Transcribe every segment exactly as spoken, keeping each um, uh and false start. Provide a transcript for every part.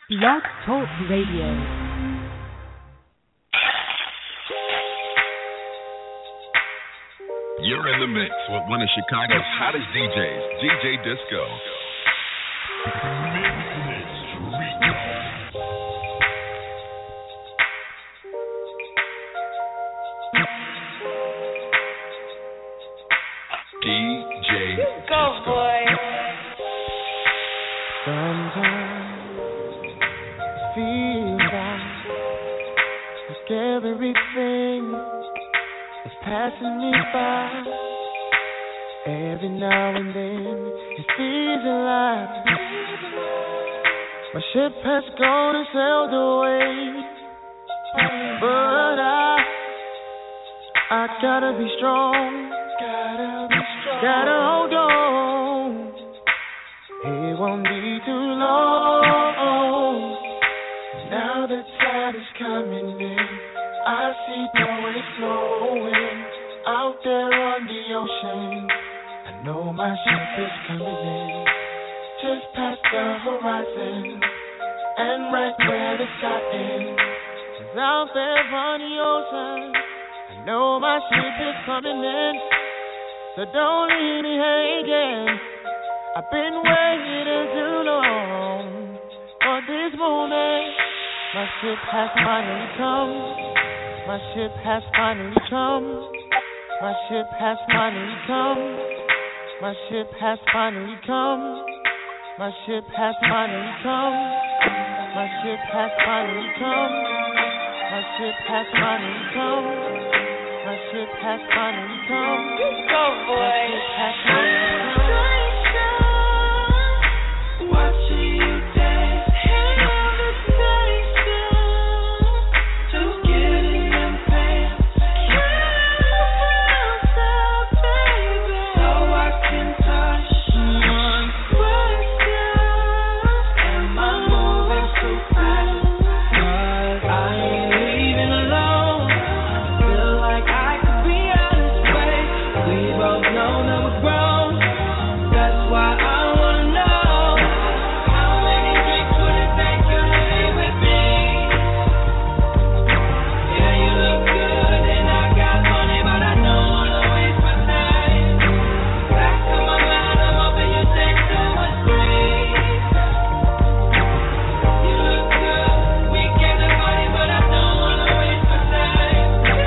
Blog Talk Radio. You're in the mix with one of Chicago's hottest D Js, D J Disco. D J Go, Disco. boy. Sometimes it feels like, like everything is passing me by. Every now and then it feels alive. My ship has gone and sailed away, but I, I gotta be strong. Gotta be strong. Gotta hold on. It won't be too long. Now the tide is coming in. I see the waves flowing out there on the ocean. I know my ship is coming in, just past the horizon, and right where the sky ends is out there on the ocean. I know my ship is coming in, so don't leave me hanging. I've been waiting too long for this moment. My ship has finally come. My ship has finally come. My ship has finally come. My ship has finally come. My ship has finally come. My ship has finally come. My ship has finally come. My ship has finally come. Go, boy. My ship has finally come. Watching you dance, just getting in pain. So I can touch one question. Am I moving too fast? 'Cause I ain't leaving alone. I feel like I could be out of space. We both know that we're grown. That's why I wanna know, how many drinks would it take you to leave with me? Yeah, you look good and I got money, but I don't wanna waste my time. Back to my mind, I'm hoping you take two or three. You look good, we came to party, but I don't wanna waste my time.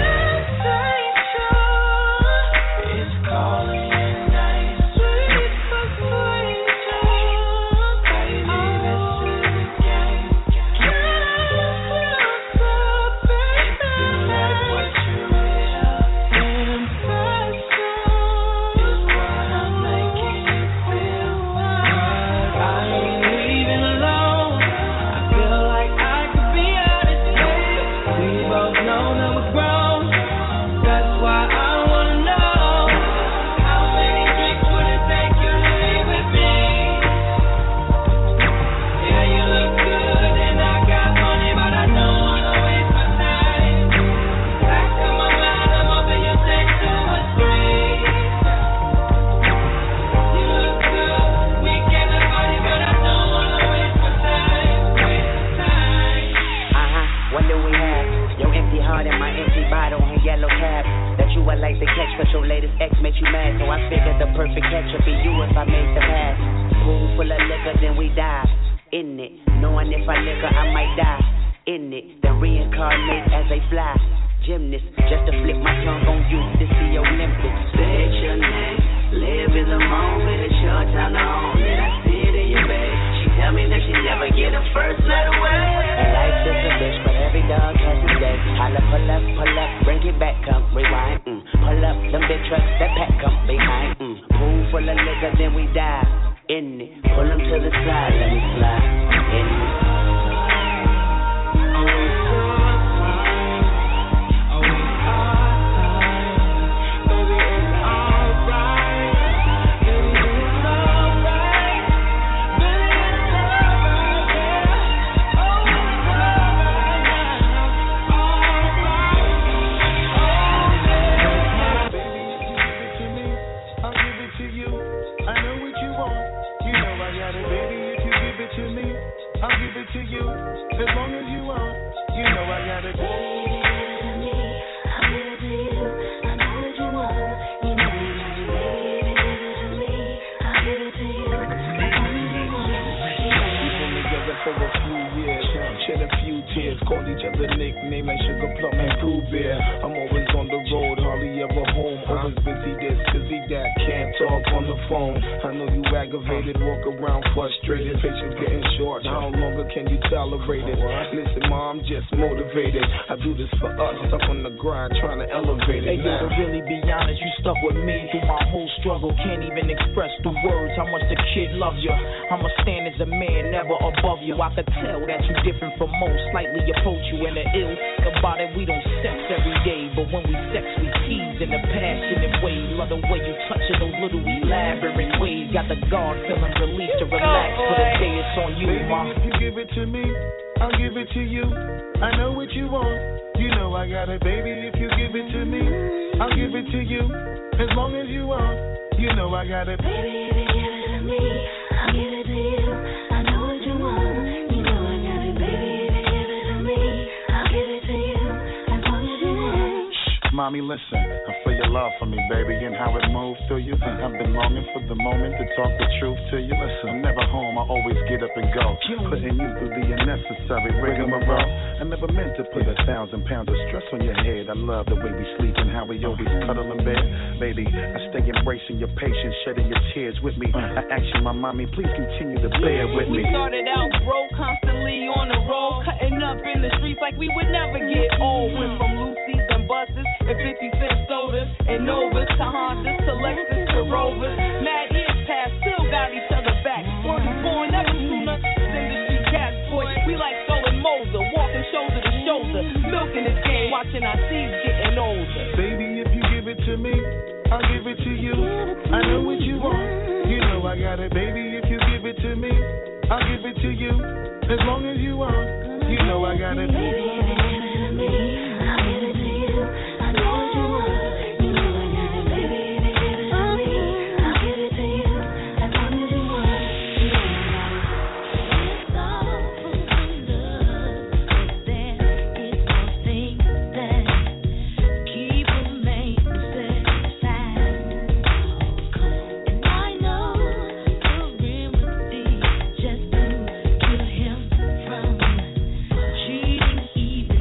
Temptation is calling your name. Sweet persuasion, baby, this is a game. Can I stop, baby? Isn't that what you real? Impression is what I'm making you feel. 'Cause I ain't leaving alone. I feel like I could be out of space. We both know that we're grown. That's why I wanna know, how many drinks would it take you to leave with me? Yeah, you look good and I got money, but I don't wanna waste my time. Back to my mind, I'm hoping you take two or three. You look good, we came to party, but I don't wanna waste my time. Waste time. Uh-huh, what do we have? Your empty heart and my empty bottle and yellow cab that you would like to catch, cause your latest ex made you mad. So I figured the perfect catch would be you if I made the pass. Pool full of liquor, then we dive in it, knowing if I liquor I might die in it, then reincarnate as they fly. Gymnast, just to flip my tongue on you, this the Olympics. Say your name, live in the moment, it's your time to own it. I see it in your bed. She tell me that she never get a first night away. And life is a bitch, but every dog has his day. Holla, pull up, pull up, bring it back, come rewind. Mm. Pull up, them big trucks that pack come behind. Mm. Pool full of liquor, then we dive in it. Pull them to the side, let me slide in it. Baby, give it to me, I'll give it to you. I know what you want. to you as long as you want. You know I got it. For a few years, shed a few tears, called each other nickname like Sugar Plum and Pooh Bear. I'm always on the road, hardly ever home. Always busy this, busy that, can't talk on the phone. I know you aggravated, walk around frustrated, patience getting short. How longer can you tolerate it? Listen, mom, I'm just motivated. I do this for us, stuck on the grind, trying to elevate it. Hey, yo, to really be honest, you stuck with me through my whole struggle. Can't even express through words how much the kid loves you. I'ma stand as a man, never above you. I could tell that you different from most, slightly approach you in the ill. About it, we don't sex every day, but when we sex, we tease in a passionate way. Love the way you touch it, those little elaborate ways. Got the guard feeling relief to relax for the day. It's on you, baby, ma. If you give it to me, I'll give it to you. I know what you want. You know I got it, baby. If you give it to me, I'll give it to you. As long as you want, you know I got it. Baby, if you give it to me, I'll give it to you. I know what you want. You know I got it, baby. If you give it to me, I'll give it to you. As long as you want. Shh, mommy, listen. I feel your love for me, baby, and how it moves through you. I've been longing for the moment to talk the truth to you. Listen, I'm never home. I always get up and go, putting you through the unnecessary rigmarole. I never meant to put a thousand pounds of stress on your head. I love the way we sleep and how we always cuddle in bed. Baby, I stay embracing your patience, shedding your tears with me. I ask you, my mommy, please continue to bear with me. We started out broke, constantly on the road, cutting up in the streets like we would never get old. Went from Lucy's and buses and fifty cent sodas and Novas to Hondas to Lexus to Rovers. Mad years past, still got each other back. Word was born, never sooner. Send the street cats, boy. We like Stolen Moser, walking shoulder to shoulder, milking this game, watching our seeds getting older. Baby, if you give it to me, I'll give it to you. I know what you want. You know I got it, baby. If you give it to me, I'll give it to you. As long as you want, you know I got it. Baby, if you give it to me, I'll give it to you. I know what you want. You know I got it, baby. If you give it to me, I'll give it to you. As long as you want, you know I got it. It's all for the love, but then it's those things that keep remain satisfied. And I know the remedy just to kill him from cheating even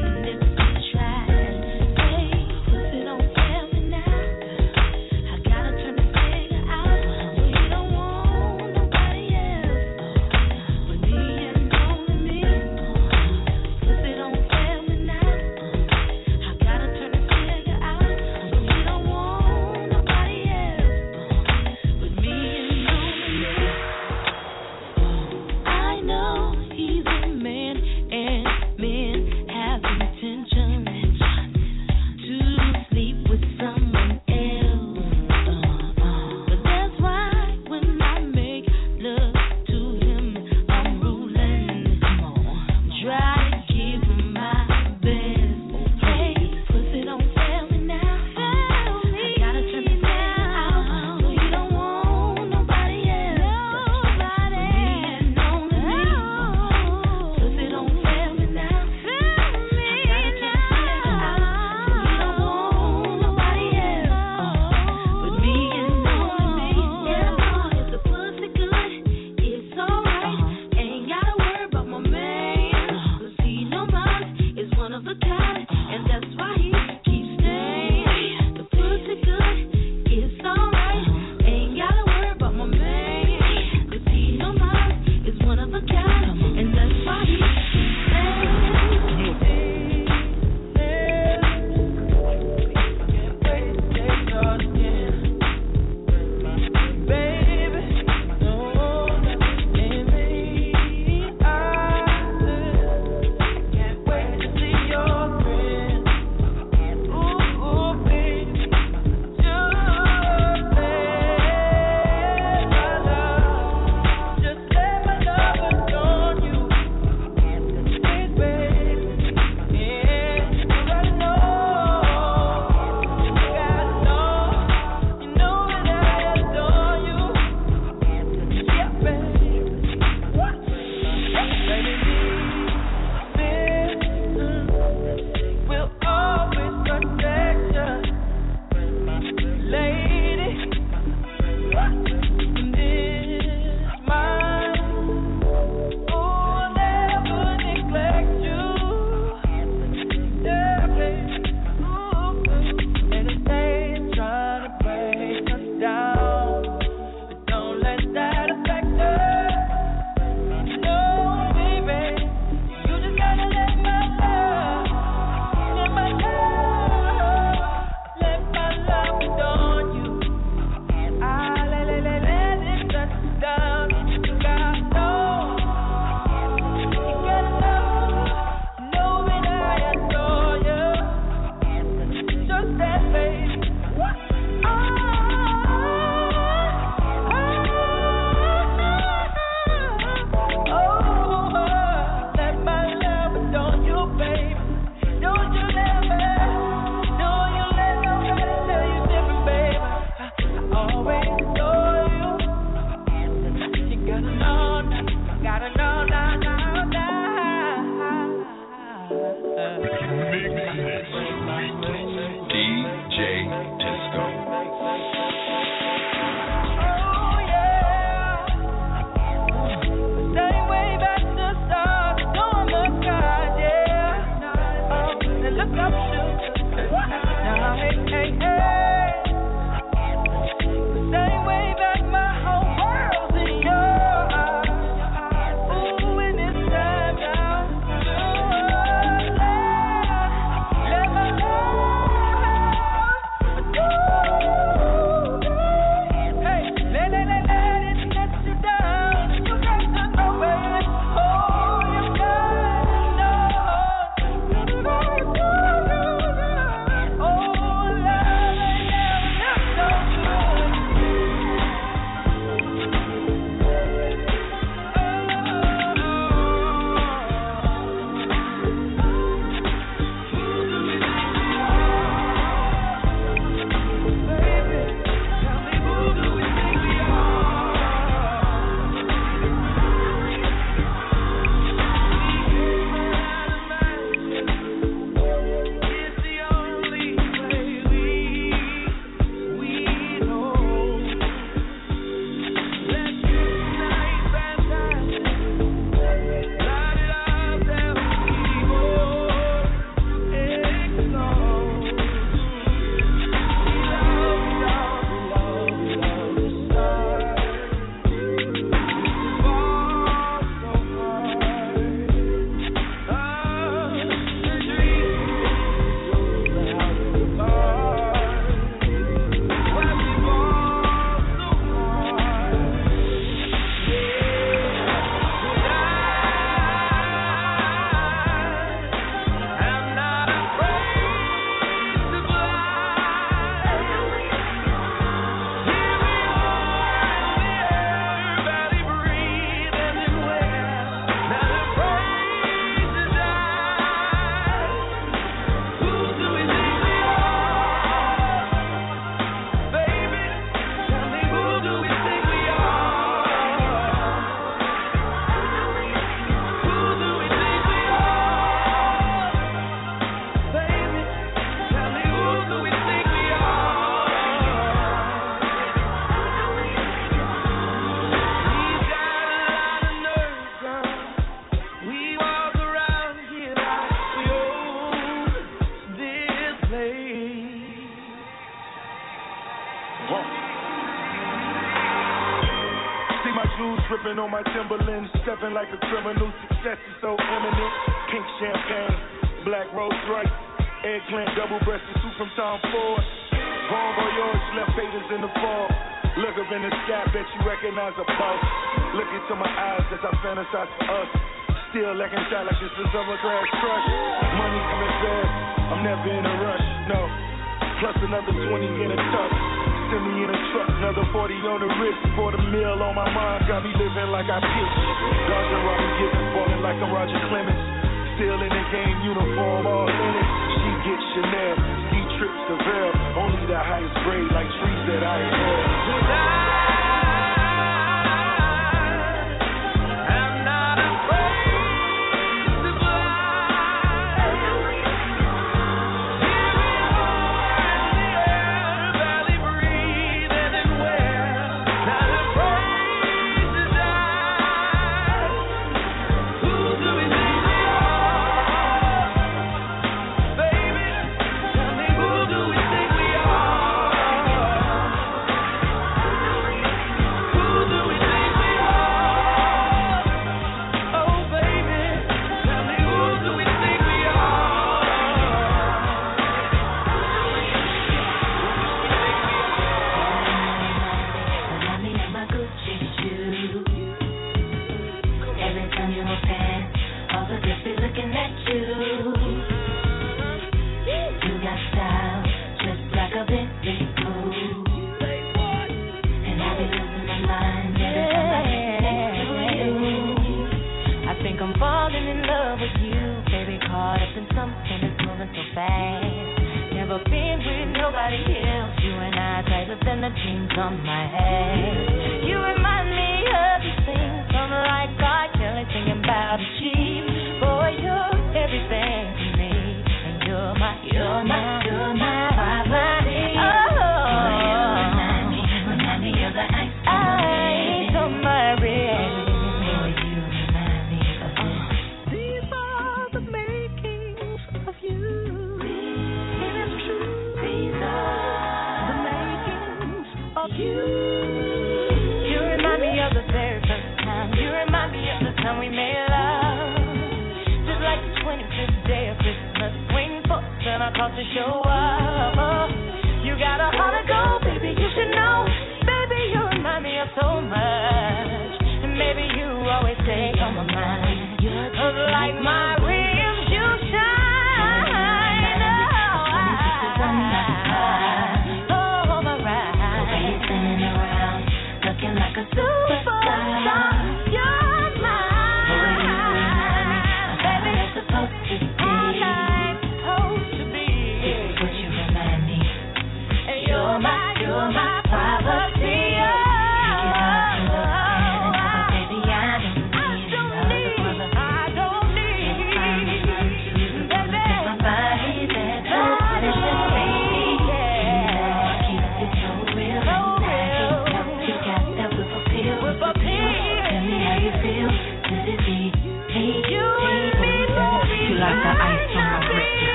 Sipping on my Timberland, stepping like a criminal. Success is so imminent. Pink champagne, black Rolls Royce, eggplant, double-breasted suit from Tom Ford. Bon voyage, left faders in the fall. Look up in the sky, bet you recognize a boss. Look into my eyes as I fantasize for us. Still lacking shot like this is of a grass crush. Money coming fast, I'm never in a rush, no. Plus another twenty in a tuck. Send me in a truck, another forty on the wrist. For the meal on my mind, got me living like I pitch. Dodging Robin Givens, balling like I'm Roger Clemens. Still in the game, uniform, all in it. She gets Chanel, ski trips to Vail. Only the highest grade, like trees that I inhale.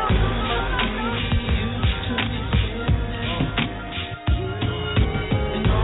And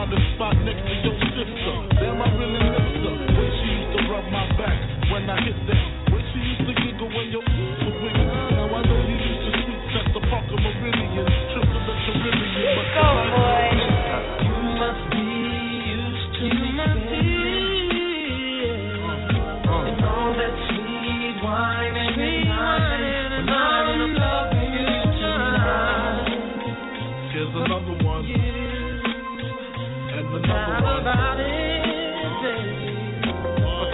find a spot next to your sister. Damn, I really miss her. When she used to rub my back when I hit that. When she used to giggle when your was wiggle. Now I know you used to sleep at the Park of Meridian, trip to the Caribbean. But go, boy. You must be used to you must be uh, uh, and all that sweet wine and sweet wine and I'm loving you tonight. Here's another one. And another one. About it, baby. Uh,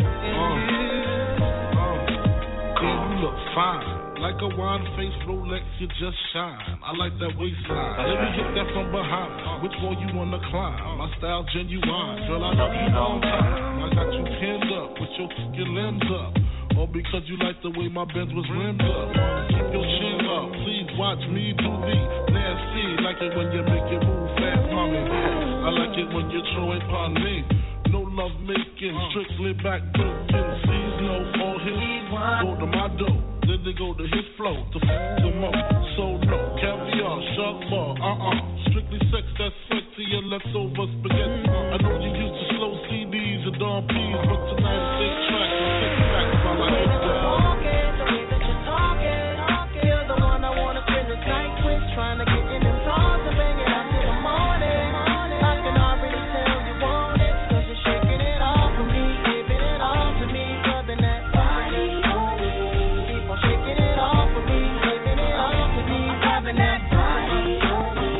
uh, uh, yeah, you look fine. Like a wine-faced Rolex, you just shine. I like that waistline. Let me hit that from behind. Which one you wanna climb? My style genuine. Girl, I love you long time. I got you pinned up with your your limbs up. All because you like the way my Benz was rimmed up. Keep your chin up. Please watch me do the nasty. Like it when you make it move fast, mommy. I like it when you throw it on me. No love making, strictly back broken. Please no all his go to my dough. Then they go to his flow to f them up. So no caviar, shark bar, uh uh. Strictly sex that's sexy and leftover spaghetti. I know you used to slow C Ds and Don P's, but tonight it's six tracks and six tracks while I hit that. Walking, the way that you're talking, you're the one I wanna spend this night with, trying to get in them songs and bang it out till the morning. I can already tell you want it, 'cause you're shaking it off for me, giving it all to me, rubbing that body on me. Keep on shaking it off for me, giving it all to me, rubbing that body on me.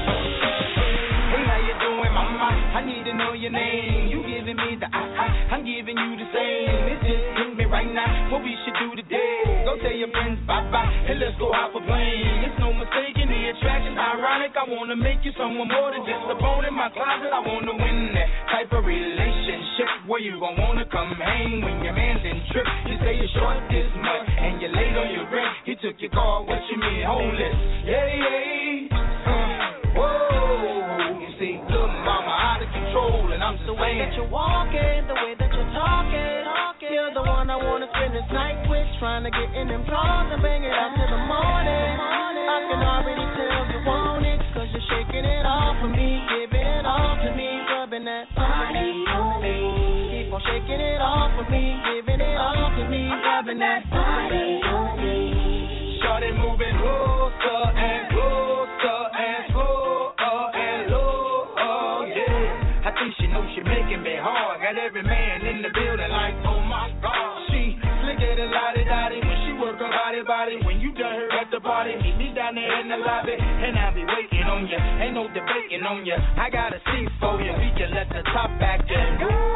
Hey, how you doing, mama? I need to know your name. You giving me the I, I, I'm giving you the same. It's just hit me right now. What we should do today? Go tell your friends bye bye and let's go out for playing. It's no mistaking the attraction. Ironic, I wanna make you someone more than just a bone in my closet. I wanna win that type of relationship where you gon' wanna come hang when your man didn't trip. You say you're short this much and you're late on your rent. He took your car, what you mean homeless? Yeah, yeah. Uh, whoa, you see, little mama out of control, and I'm The way that you're walking, the way that you're talking, you're the one I wanna spend this night with, trying to get in them drawers and bang it out till the morning. I can already tell you want it, 'cause you're shaking it off for me, giving it all to me, rubbing that body on me. Keep on shaking it off for me, giving it all to me, rubbing that body on me. Shorty moving closer and closer and slower and lower, yeah. I think she knows she making me hard. Got every man in the building like, oh my God. She slick at a lottie dottie when she work her body body. When you done her at the party, meet me down there in the lobby, and I'll be waiting on you. Ain't no debating on you. I got a seat for you. We can let the top back in.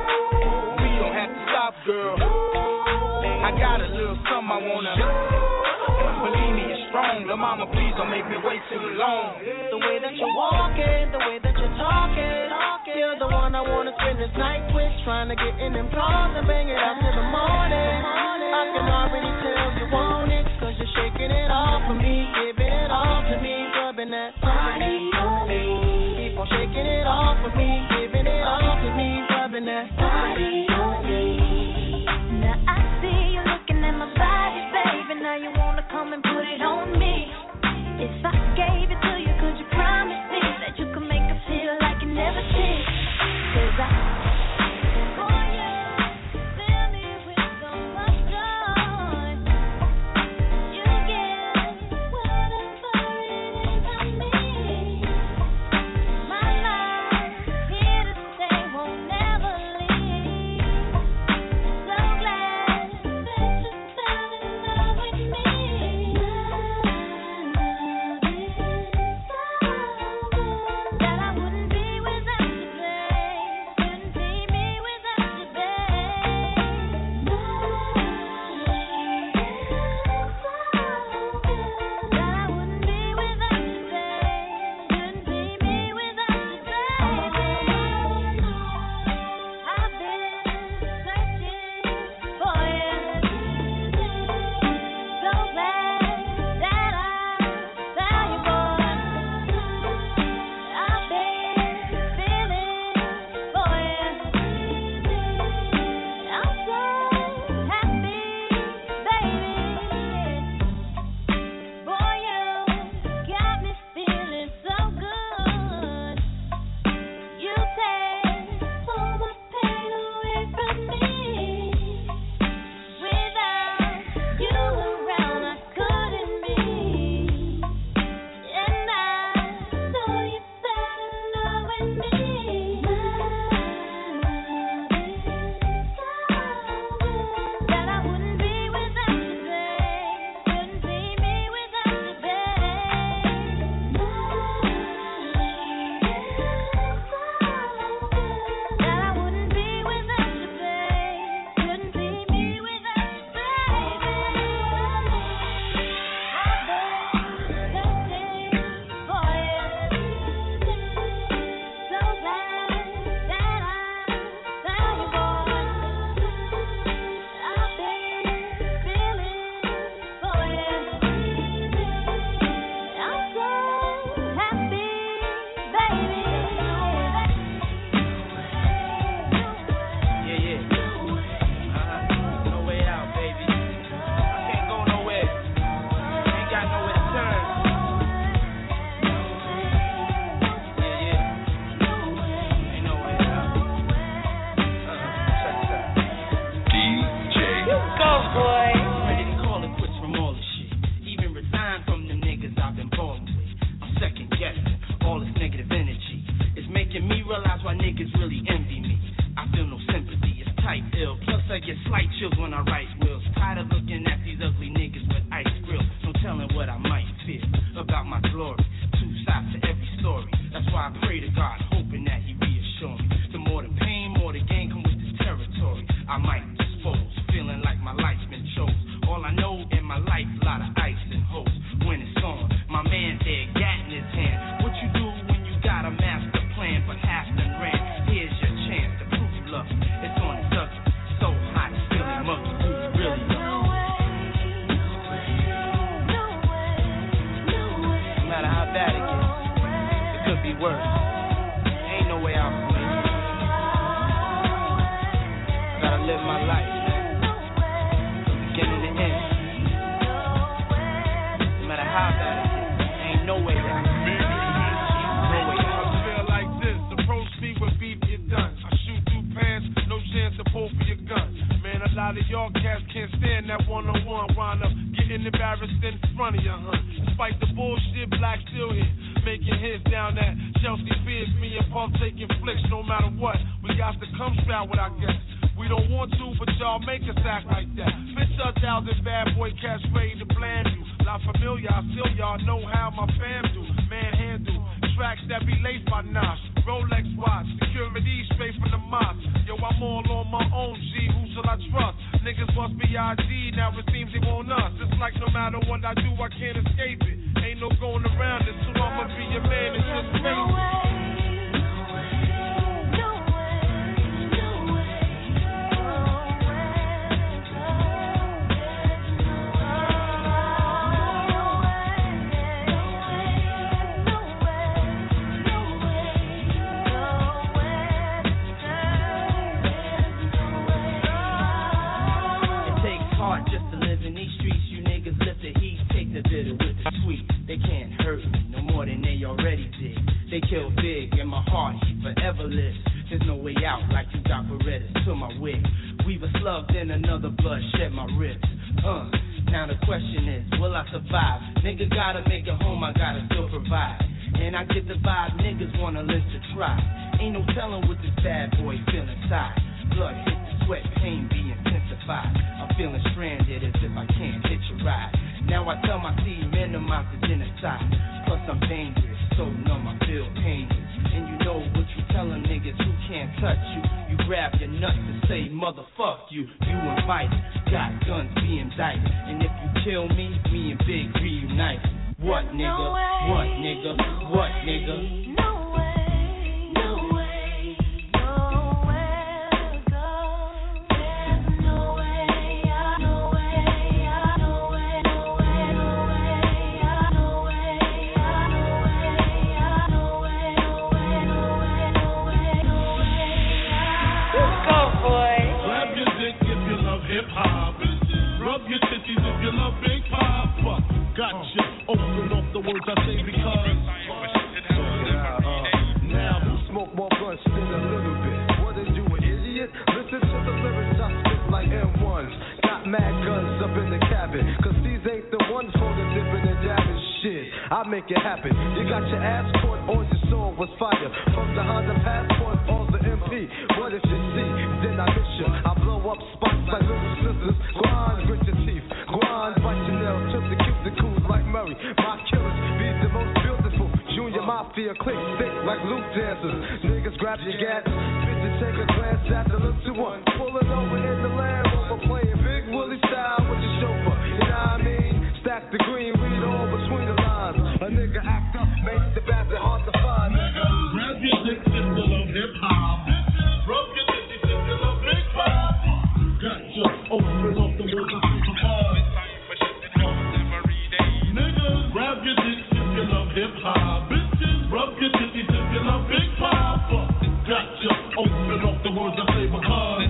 We don't have to stop, girl. I got a little something I wanna. Believe me, it's strong. The mama, please don't make me wait too long. The way that you're walking, the way that you're talking, you're the one I wanna spend this night with, trying to get in them drawers and bang it out till the morning. I can already tell you want it, 'cause you're shaking it off for me, giving it all to me, rubbing that body on me. Keep on shaking it off for me, giving it all to me, rubbing that body on me. Now I see you looking at my body, baby. Now you wanna come and put it on me. If I gave it to you, could you promise me that you could make it feel like you never did? 'Cause I, oh yeah, fill me with so much joy. my life, a lot of ice and hope when it's on. My man there, gat in his hand. What you do when you got a master plan, but half done ran? Here's your chance to prove you love me. It's on the subject, so hot, feeling muggy. Do you really love me? No matter how bad it gets, it could be worse. Ain't no way out for me. Gotta live my life, man, from beginning to end. No matter how bad it gets, ain't no way out. No way out. I feel like this. Approach me with beef, you're done. I shoot through pants, no chance to pull for your gun. Man, a lot of y'all cats can't stand that one-on-one. Wind up getting embarrassed in front of your hun. Despite the bullshit, Black still here, making hits down at Chelsea Piers. Me and Puff taking flicks no matter what. We got to come straight with our guests. We don't want to, but y'all make us act like that. Bitch, a thousand bad boy cats ready to bland you. La Familia, I still y'all know how my fam do. Manhandle tracks that be laced by Nosh. Rolex watch, security straight from the mosque. Yo, I'm all on my own, G. Who shall I trust? Niggas must be I G, now it seems they want us. It's like no matter what I do, I can't escape it. Ain't no going around it, so I'ma be your man and just face it. They can't hurt me no more than they already did. They kill big and my heart, he forever lives. There's no way out like you got Berettas to my wig. Weave a slug, then another blood shed my ribs. Uh, now the question is, will I survive? Nigga gotta make it home, I gotta still provide. And I get the vibe, niggas wanna live to try. Ain't no telling what this bad boy feel inside. Blood hit the sweat, pain be intensified. I'm feeling stranded as if I can't hitch a ride. Now I tell my team, minimize the genocide. Plus I'm dangerous, so numb, I feel painless. And you know what you tellin' niggas who can't touch you. You grab your nuts and say, motherfuck you. You invited, got guns, be indicted. And if you kill me, me and Big reunite. What nigga, what nigga, what nigga? Gotcha. Open off the words I say because. Uh, now who smoke more blunts than a little bit? What are you, an idiot? Listen to the lyrics I spit like M ones. Got mad guns up in the cabin, cause these ain't the ones for the dipping and dabbing shit. I make it happen. You got your ass caught on your soul was fire. From the Honda Passport or the M P. What if you see? Then I miss you. I blow up spots like little scissors. Grind, grit your teeth. Grind, bite your nails. Took the cuticles like Murray. My killers be the most beautiful. Junior Mafia click stick like loop dancers. Niggas grab your gat. Bitches take a glance at the little one. Pulling over in the Land Rover. Playing Big Willie style with the chauffeur. You know what I mean? Stack the green, read all between the lines. A nigga act up, makes the bastard hard to find. Grab your dick if you love hip hop. Rub your dick if you love big pop. Gotcha. Open up the words and see hard. Niggas, grab your dick if you love hip hop. Bitches, rub your titties if you love big pop. Gotcha. Open up the words and say because.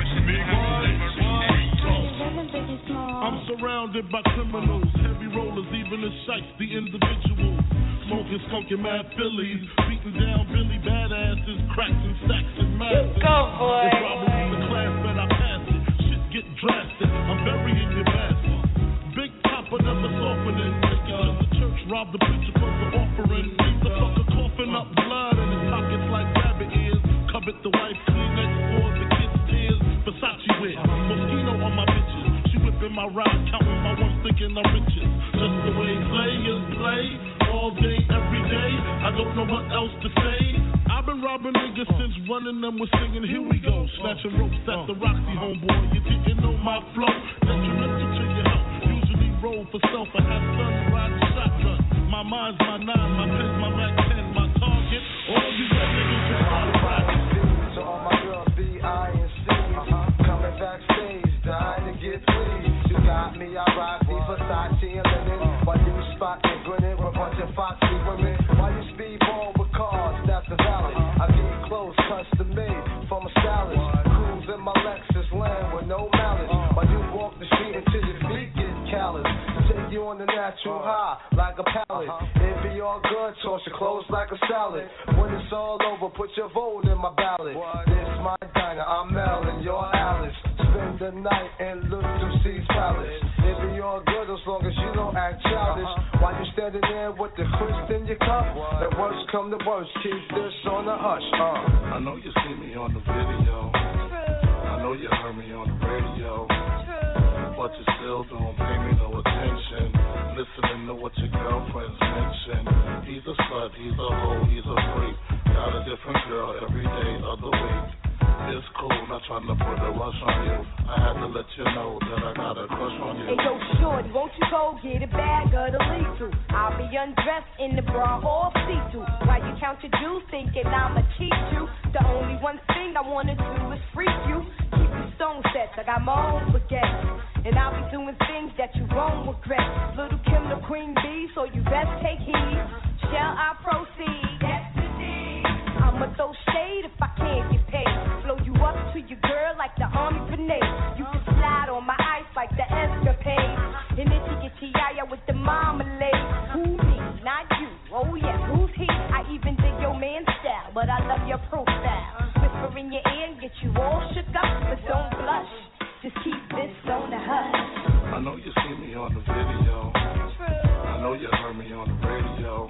I'm surrounded by criminals, heavy rollers, even the shites, the individuals. Smoking, skunking mad Phillies, beating down Billy badasses, cracks and stacks and masses. Go, boy. It's robbery in the class that I pass it. Shit get drastic, I'm burying your basket. Big Papa never softening. Take it to the church, rob the preacher for the offering. Beat the fucker coughing up blood in his pockets like rabbit ears. Covered the wife, Kleenex for the kids' tears. Versace wear, Moschino on my bitches. She whipping my ride, counting my ones, thinking I'm riches. Just the way players play, all day, every day. I don't know what else to say. I've been robbing niggas since running them with singing, here we go. Snatching ropes at the Roxy, homeboy. You didn't know my flow. Detrimental to your health. Usually for self, I have sun, ride the shotgun. My mind's my nine, my pen's my Mac ten, my target. All these other niggas is my practice. To all my girls, B, I, and C, uh-huh. Coming backstage, dying to get pleased. You got me, I rock the Versace and linen. While you spot and grinning with a bunch of foxy women. While you speedball with cars, that's the valley. I get clothes custom made from a stylist. Cruise in my Lexus land with no malice. While you walk the street until your feet get callous. Take you on the natural high like a pallet. It be all good, toss your clothes like a salad. When it's all over, put your vote in my ballot. This my diner, I'm Mel and you're Alice. Spend the night and look through C's palace. It be all good as long as you don't act childish. While you standing there with the crisp in your cup, the worst come to worst, keep this on the hush. Uh. I know you see me on the video. I know you heard me on the radio. But you still don't pay me no attention. Listening to what your girlfriends mention. He's a slut, he's a hoe, he's a freak. Got a different girl every day of the week. It's cool, not trying to put a rush on you. I had to let you know that I got a crush on you. Hey yo, shorty, won't you go get a bag of the lethal? I'll be undressed in the bra or see-through. While you count your juice, thinking I'ma cheat you. The only one thing I wanna do is freak you. Keep the stone sets, I got my own baguette. And I'll be doing things that you won't regret. Little Kim the queen bee, so you best take heed. Shall I proceed? Destiny. I'ma throw shade if I can't get paid. Blow you up to your girl like the army grenade. You can slide on my ice like the escapade. And if you get T-I-A with the marmalade. Who me? Not you. Oh yeah, who's he? I even dig your man's style, but I love your profile. Whisper in your ear and get you all shook up, but don't blush. Just keep this on the hush. I know you see me on the video. I know you heard me on the radio.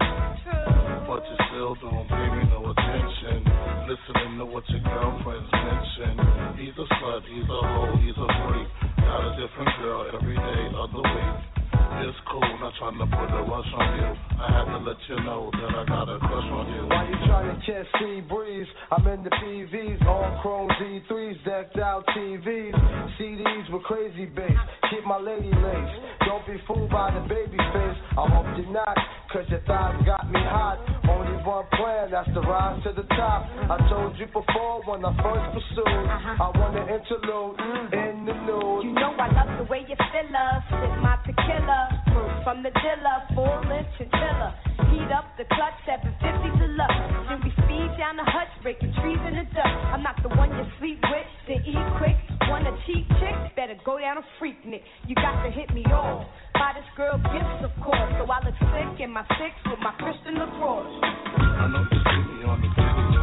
But you still don't pay me no attention. Listening to what your girlfriends mention. He's a slut, he's a hoe, he's a freak. Got a different girl every day of the week. It's cool, not trying to put a rush on you. I had to let you know that I got a crush on you. While you trying to catch sea breeze, I'm in the P Vs, all chrome D threes, decked out T Vs, C Ds with crazy bass. Keep my lady lace. Don't be fooled by the baby face. I hope you're not, cause your thighs got me hot. Only one plan, that's to rise to the top. I told you before when I first pursued, I want an interlude in the nude. You know I love the way you feel us, sip my tequila. Fruit from the dealer, full inch chinchilla. Heat up the clutch, seven fifty deluxe. Then we speed down the hutch, breaking trees in the dust. I'm not the one you sleep with, then eat quick. Want a cheap chick? Better go down a freak nick. You got to hit me off. Buy this girl gifts, of course. So I look sick in my six with my Christian LaCroix. I know you see me on the video.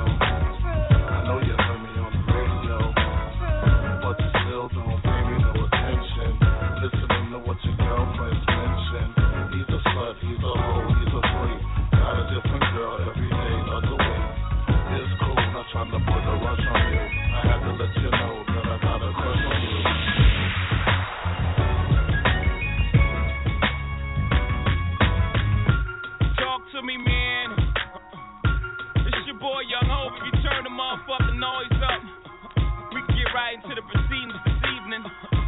I know you heard me on the radio. But you still don't pay me no attention. Listening to what your girlfriends mention. He's a slut, he's a hoe, he's a freak. Got a different girl every day of the week. It's cool, not trying to put a rush on you. I had to let you know that I got a crush on you. Talk to me, man. It's your boy Young Hope. If you turn the motherfucking noise up, we can get right into the proceedings this evening.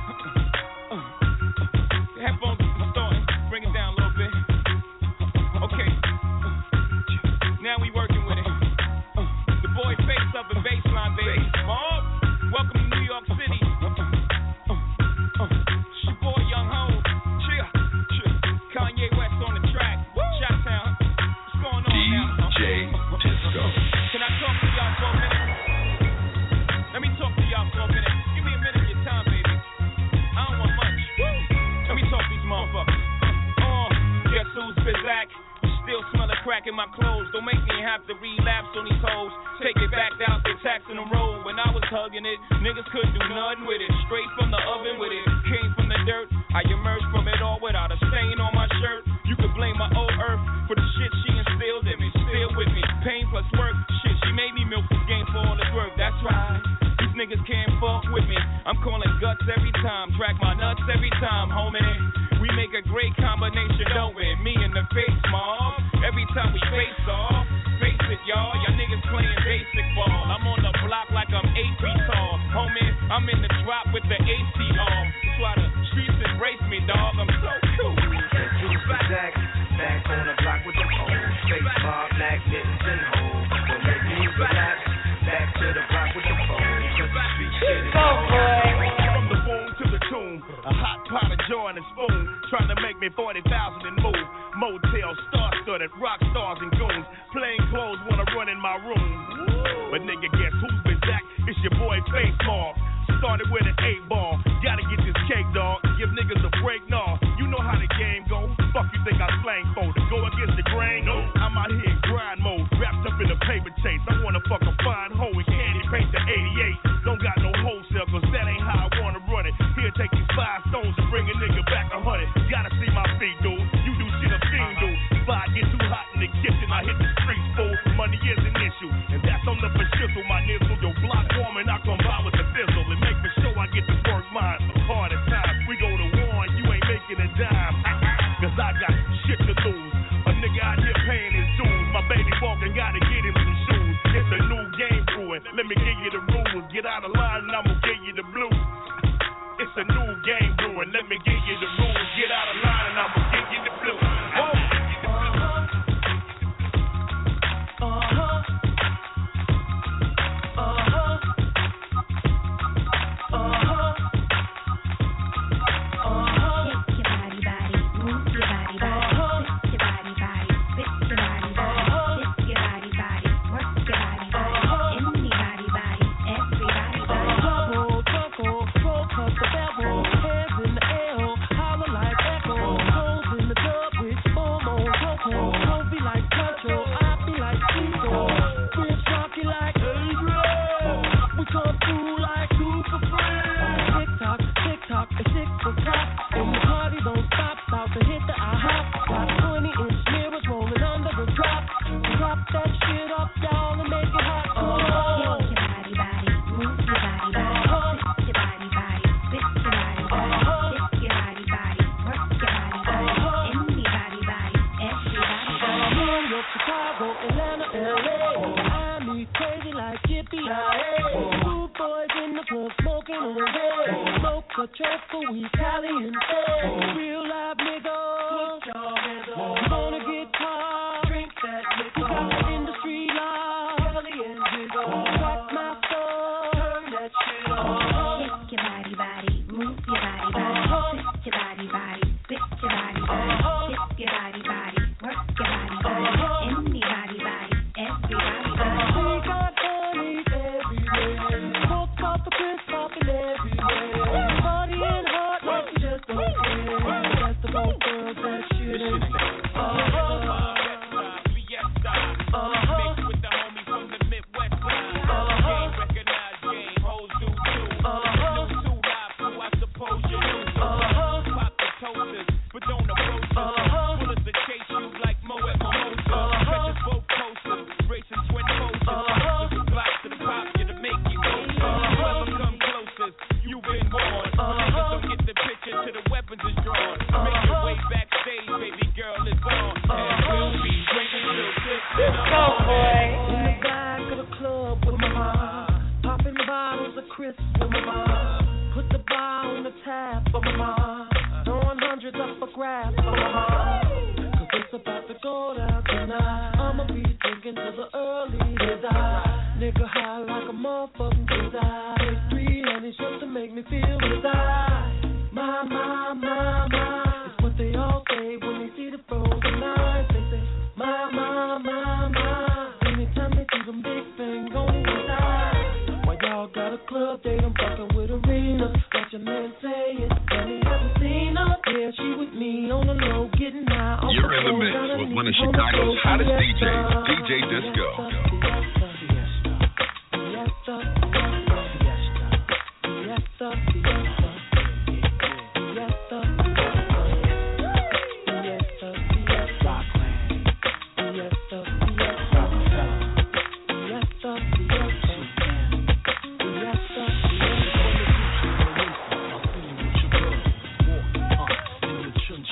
The headphones are starting. Bring it down a little bit. Okay. Now we working with it. The boy Face up in Baseline, baby. Mom, welcome to New York City. It's your boy Young Hope. Cheer. Cheer. Kanye West on the track. Chi-Town. What's going on now? D J Disco. Can I talk to y'all for a minute? Let me talk to y'all for a minute. Give me a minute of your time, baby. I don't want much. Let me talk to these motherfuckers. Oh, guess who's Bizak? Still smelling crack in my clothes. Don't make me have to relapse on these hoes. Take it back out, they taxing the road. When I was hugging it, niggas couldn't do nothing with it. Straight from the oven with it. Came from the dirt. I emerged from it all without a stain on my shirt. You could blame my old earth for the shit she instilled in me. Still with me. Pain plus work. Shit, she made me milk this game for all its work. That's right. These niggas can't fuck with me. I'm calling guts every time. Track my nuts every time, homie. We make a great combination, don't we? Me and the face, mom. Every time we face off, face it, y'all. Y'all niggas playing basic ball. I'm on the block like I'm eight feet tall. Homie, I'm in the drop with the A C on. That's why the streets embrace me, dog. I'm so cool. and spoon, trying to make me forty thousand and move. Motel, star-studded, rock stars and goons. Plain clothes wanna run in my room. But nigga, guess who's been back? It's your boy Face Mob. Started with an eight ball. Gotta get this cake, dog. Give niggas a break, nah. You know how the game go. Fuck you think I slang for? To go against the grain? No. I'm out here in grind mode, wrapped up in a paper chase. I wanna fuck a fine hoe with candy paint to eighty-eight. Don't got no wholesale, cause that ain't how I wanna run it. Here, take these five stones and bring a nigga back a hundred. Gotta see my feet, dude. You do shit a fiend, dude. If I get too hot in the kitchen, I hit the streets, fool. Money is an issue, and that's on the shizzle. My nizzle, your block warming, I come by with the fizzle. And make for sure I get to work mine. Hard at times, we go to war and you ain't making a dime. Cause I got shit to lose. A nigga out here paying his dues. My baby walking, gotta get him some shoes. It's a new game brewing. Let me give you the rules. Get out of line and I'ma give you the blues. It's a new game brewing. Let me give you the rules. Get out of line and I'ma give you the blues. Whoa.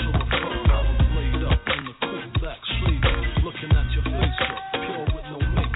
Looking at your face, pure with no makeup.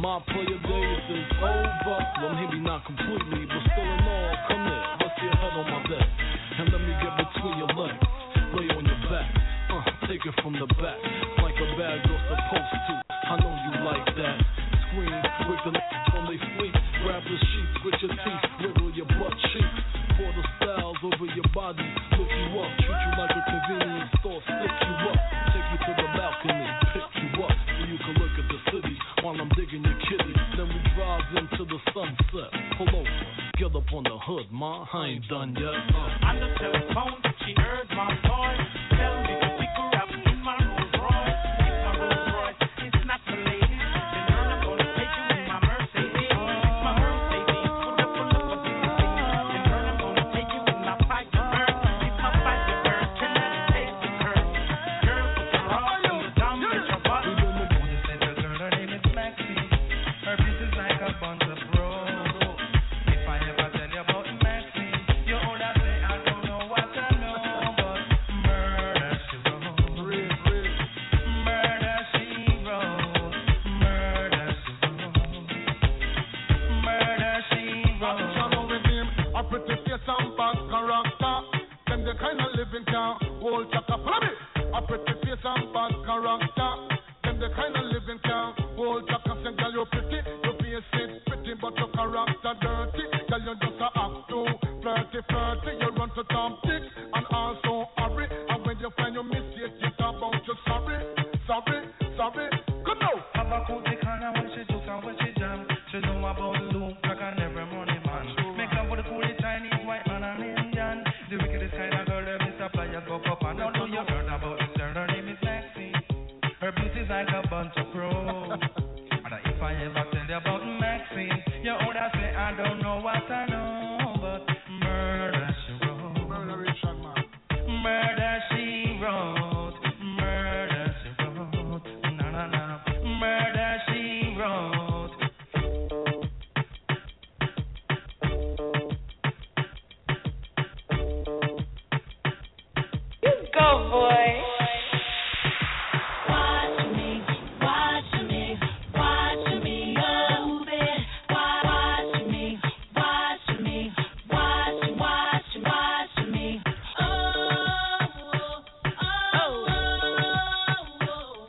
My player days is over. Well, maybe not completely, but still in all, come in. Rest your head on my back, and let me get between your legs. Lay on your back, uh, take it from the back, like a bad girl supposed to. I know you like that. Scream, wake the n- on they sleep. Grab the sheets with your teeth, wiggle your butt cheeks. Pour the styles over your body, lift you up, treat you like a convenience store, stick you up, take you to the balcony, pick you up, so you can look at the city while I'm digging your kitty. Then we drive into the sunset, pull over, get up on the hood, ma, I ain't done yet. Uh. On the telephone, she heard my voice, tell me to pick her up in my Rolls Royce. It's my Rolls Royce, it's not the ladies. Then girl, I'm gonna take you in my Mercedes, my Mercedes, put up, put up, put up. Then girl, I'm gonna take you in my Firebird, it's my Firebird. Can I taste the curve? Girl, put your arms on the dumb with your butt. Her name is Maxine. Her business like a bunch of bros. If I ever tell you about Maxine, you would have say I don't know what I know, but murder she wrote, murder she wrote, murder she wrote, murder she wrote. Trouble with him, a pretty face and bad character. Them the kind of living can hold chaka. Follow me. A pretty face and bad character. Them the kind of living can hold chaka. Say, girl, you pretty, you face it pretty, but your character dirty. Girl, you just a act too flirty, flirty. You run to Tom Dick and also hurry. And when you find your mistake, you talk about you sorry, sorry, sorry. Come now. Have a cool corner when she took and when she jammed. She know about Luke, like an every money man. Make love with the coolest Chinese, white man and Indian. The wickedest kind of girl, them Mister Players go up and now do you heard about this girl? Her name is Maxine. Her beauty's like a bunch of pros. And if I ever tell you about Maxine, you would have say I don't know what I know, but murder she wrote, murder she wrote, murder she wrote, na na na, murder she wrote. Go, boy. Watch me, watch me, watch me move it. Watch me, watch me, watch, watch, watch me. Oh, oh, oh, oh,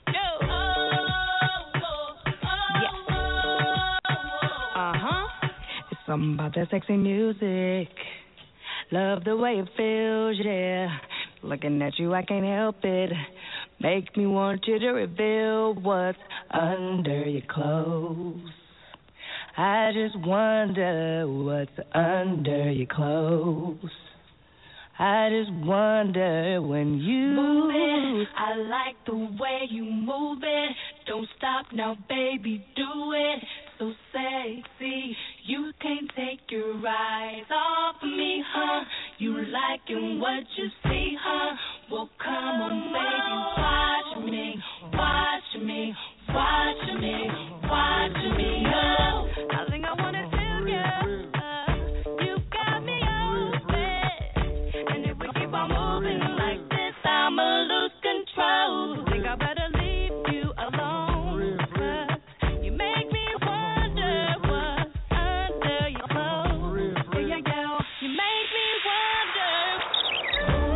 Uh huh. It's something about that sexy music. Love the way it feels, yeah. Looking at you, I can't help it. Make me want you to reveal what's under your clothes. I just wonder what's under your clothes. I just wonder when you move it. I like the way you move it. Don't stop now, baby, do it. So sexy, you can't take your eyes off of me, huh? You liking what you see, huh? Well, come on, baby, watch me, watch me, watch me, watch me, oh. I think I wanna tell you, uh, you got me open. And if we keep on moving like this, I'ma lose control. Think I better leave you alone. But you make me wonder what's under your clothes. Yeah, yeah, yeah. You make me wonder.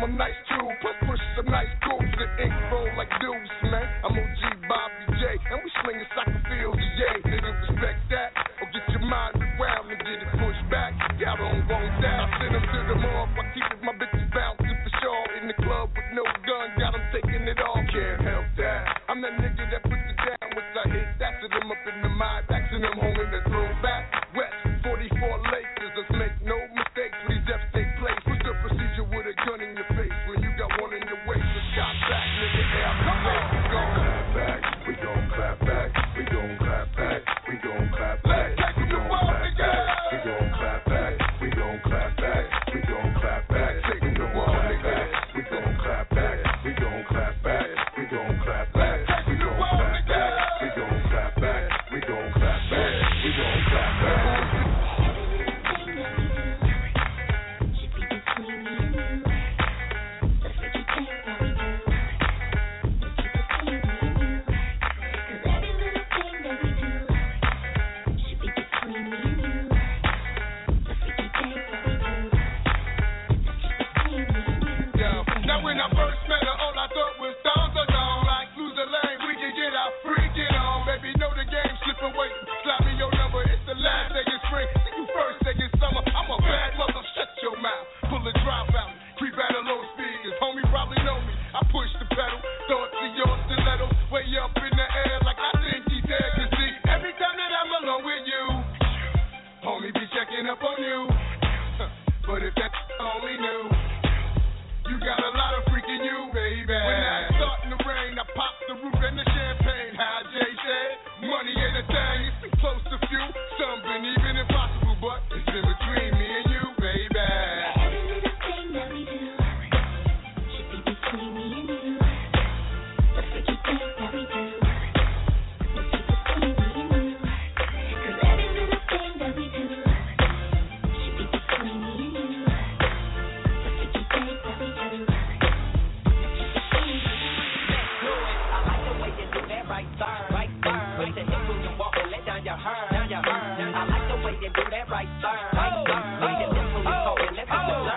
I'm nice too. Plus push some nice grooves. The ink roll like dudes, man. I'm O G Bobby J, and we slinging soccer fields, yeah. Nigga, respect that, or get your mind around and get it pushed back. Y'all don't want that. I send them to the mall. I keep it, my bitches bouncing for sure. In the club with no gun, got them taking it off. Can't help that. I'm that nigga that puts it down once I hit. Daxing them up in the mind, daxing them home in the throwback. West forty-four Lakers, let's make no mistakes. Please F's take place. What's the procedure with a gun in your face when you got one in your waist? The shot back, nigga. Yeah, come on. We gon' clap back. We gon' clap back. We gon' clap back. We gon' clap back. We gon' clap back. We gon' clap back. We gon' clap back. We gon' clap back. Take the wall, nigga. We gon' clap back. We gon' clap back. We gon' clap back. We gon' clap back. We gon' clap back. We gon' clap back. We gon' clap back. When I first met her, all I thought was down the down. Like lose the lane, we can get out, freak it on. Baby, know the game, slip away. Slap me your number, it's the last day of spring. See you first day of summer. I'm a bad mother, shut your mouth. Pull a drop out, creep at a low speed. Cause homie probably know me. I push the pedal, throw it to your stiletto. Way up in the air like I think he's there. Cause see, every time that I'm alone with you, homie be checking up on you. But if that only knew, you got a lot of freaking you, baby. When I start in the rain, I pop the roof and the champagne. How Jay said, money ain't a thing. It's too close to few. Something even impossible, but it's in between me and you, baby. Every little thing that we do should be between me and you. The freaky things that we do should be between me and you. 'Cause every little thing that we do should be between me and you. The freaky things that we do. Right there, right there. Raise the hip when you walk and let down your hair, down your hair. I like the way you do that right there, right there. Raise your lips when you talk and let me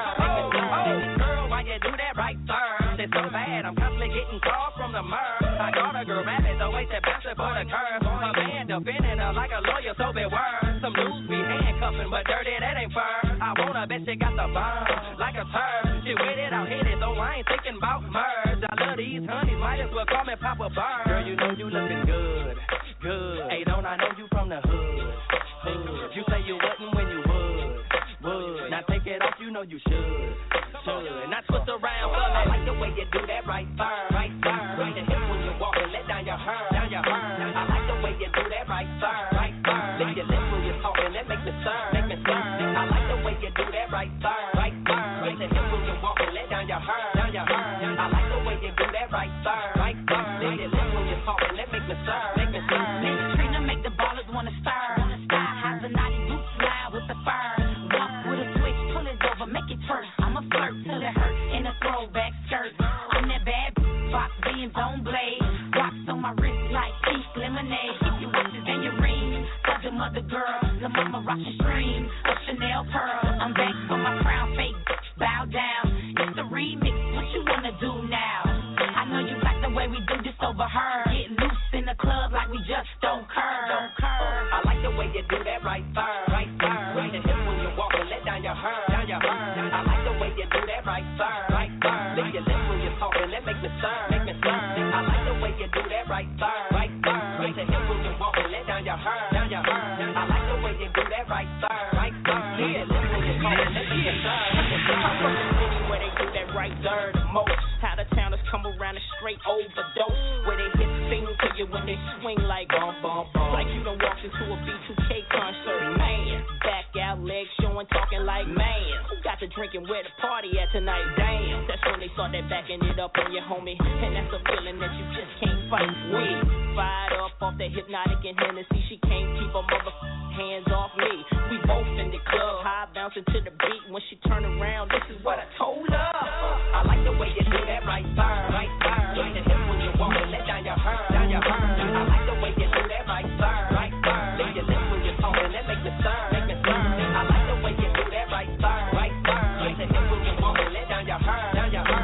observe. Girl, why you do that right there? It's so bad, I'm constantly getting calls from the murr. I got a girl rabbit, the way to bounce it for the curve. A man defending her like a lawyer, so beware. Some loose be handcuffing, but dirty, that ain't fur. I wanna bet she got the burn, like a turd. She with it, I'll hit it, though I ain't thinking about merge. I love these honeys, might as well call me Papa Bird. Girl, you know you looking good, good. Hey, don't I know you from the hood, hood. You say you wouldn't when you would, would. Now take it off, you know you should, should. Now twist around, but I like the way you do that right there, right there. Right the hip when you walk and let down your hair, down your hair. I like the way you do that right there, right there. Lift your lips when you're talking, that make me stir, make me stir. I like the way you do that right there, right there. Right the hip when you walk and let down your hair, down your hair. I like the way you do that right there, right there. Lift your lips when you're talking, that make me stir, make me stir. Miss Trina make the ballers wanna stir. High Zanati boots fly with the fur. Walk with a switch, pull it over, make it twerk. I'm a flirt till it hurt in a throwback skirt. I'm that bad box beams on blade. Rocks on my wrist like pink lemonade. If you watches and your rings, tell the mother girl, the mama rockin' stream, a Chanel pearl. I'm back for my crown, fake bow down. It's the remix, what you wanna do now? I know you like the way we do this over her. Get loose in the club like we just don't curve. Don't curve. I like the way you do that right there, right there. Right the hip when you walk and let down your hair, down your hair. I like the way you do that right there, right there. Lift your lips when you're talking, that make me stir, make me stir. I like the way you do that right there, right there. Right the hip when you walk and let down your hair, down your hair. I like the way you do that right there, right there. Lift your lips when you're talking, that make me stir, make me stir. I'm from the city where they do that right there the most. How the towners come around and straight overdose. Where they hit sing to you when they swing like bum bum bum. Like you done walked into a B two K concert, man. Back out, legs showing, talking like man. Who got the drinking where the party at tonight? Damn. That's when they start that backing it up on your homie. And that's a feeling that you just can't fight with. Fired up off that hypnotic and Hennessy. She can't keep her mother hands off me. We both in the club, high bouncing to the beat. When she turn around, this is what I told her. I like the way you do that right there, right there. Right the hip when you walk and let down your hair, down your hair. I like the way you do that right there, right there. Lift your lips when you're talking, that make me stir, make me stir. I like the way you do that right there, right there. Right the hip when you walk and let down your hair, down your hair.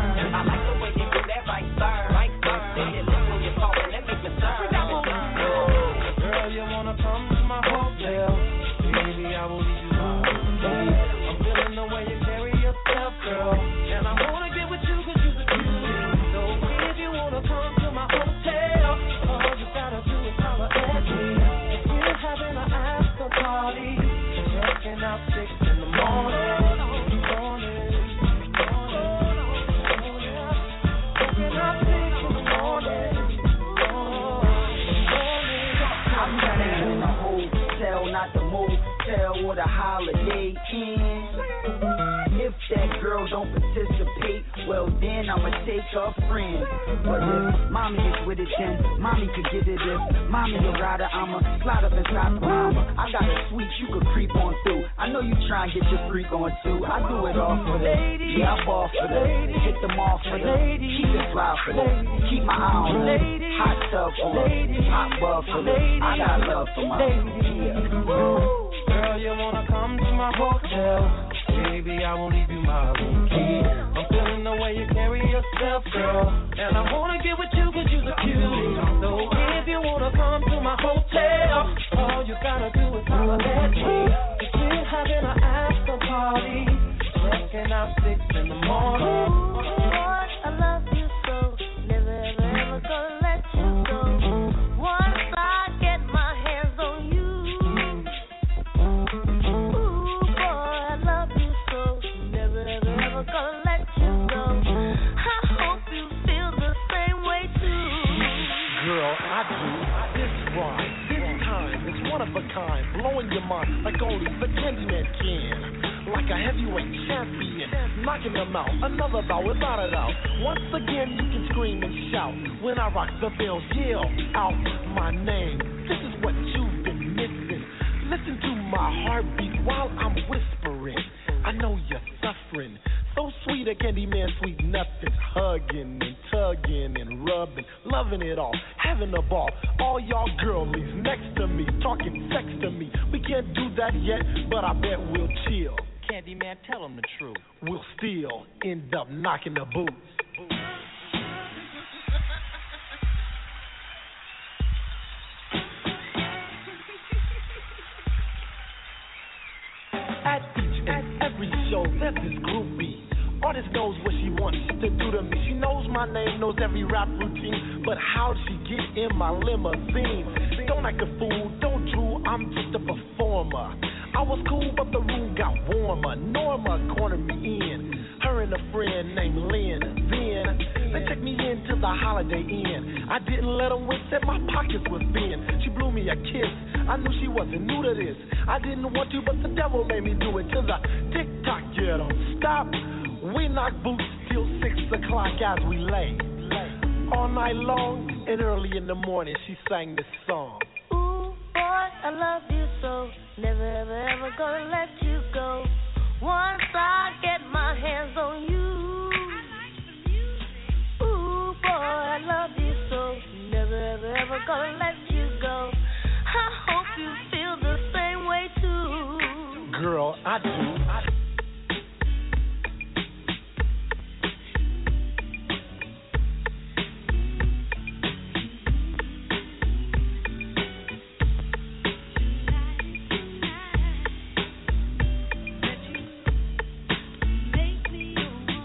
participate, well then I'ma take a friend. But if mommy is with it, then mommy could get it. If mommy a rider, I'ma slide up inside the mama. I got a suite you could creep on through. I know you try and get your freak on too. I do it all for them. Yeah, I ball for them. Hit them off for them. Keep it fly for them. Keep my eye on them. Hot tub for them. Hot bub for them. I got love for my yeah. Girl, you wanna come to my hotel? Baby, I won't leave you my room key. I'm feeling the way you carry yourself, girl. And I wanna get with you cause you're the cutie. So if you wanna come to my hotel, all you gotta do is holler at me. Cause we're having an after party. Checking out six in the morning. Boy, I love you so. Never ever ever gonna let you go. Once I get my hands on you. Gonna let you go. I hope you feel the same way too. Girl, I do. This rhyme, this time is one of a kind, blowing your mind like only the Candyman can. Like a heavyweight champion, knocking them out. Another bout without a doubt. Once again, you can scream and shout when I rock the bells. Yell out my name. This is what you've been missing. Listen to my heartbeat while I'm whispering. I know you're suffering. So sweet, a Candyman, sweet nothing. Hugging and tugging and rubbing, loving it all, having a ball. All y'all girlies next to me, talking sex to me. We can't do that yet, but I bet we'll chill. Candyman, tell him the truth. We'll still end up knocking the boots. At each and every show, there's this groupie. Artist knows what she wants to do to me. She knows my name, knows every rap routine. But how'd she get in my limousine? Don't act a fool, don't drool, I'm just a performer. I was cool, but the room got warmer. Norma cornered me in. Her and a friend named Lynn. Then they took me into the Holiday Inn. I didn't let them win, said my pockets were thin. She blew me a kiss. I knew she wasn't new to this. I didn't want to, but the devil made me do it. To the tick-tock, yeah, don't stop. We knock boots till six o'clock as we lay. All night long and early in the morning she sang this song. Ooh, boy, I love you so. Never, ever, ever gonna let you go. Once I get my hands on you. Ooh, boy, I love you so. Never, ever, ever gonna let you go. I hope you feel the same way too. Girl, I do. I do. Make me your